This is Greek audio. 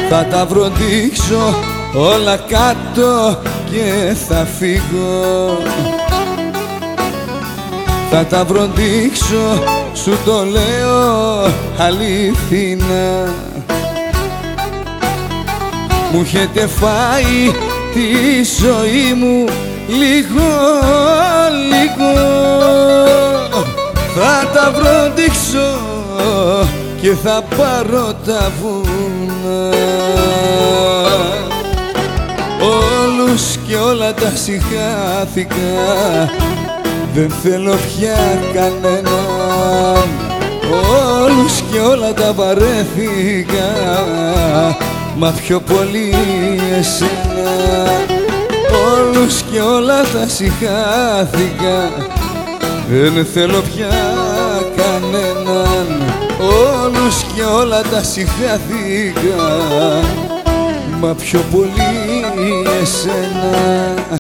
Θα τα βροντίξω όλα κάτω και θα φύγω. Θα τα βροντίξω, σου το λέω αληθινά. Μου έχετε φάει τη ζωή μου λίγο, λίγο. Θα τα βροντίξω και θα πάρω τα βουνά. Όλους και όλα τα συγχάθηκα, δεν θέλω πια κανέναν. Όλους και όλα τα βαρέθηκα, μα πιο πολύ εσένα. Όλους και όλα τα συγχάθηκα, δεν θέλω πια κανέναν. Όλους και όλα τα συγχάθηκα, μα πιο πολύ εσένα.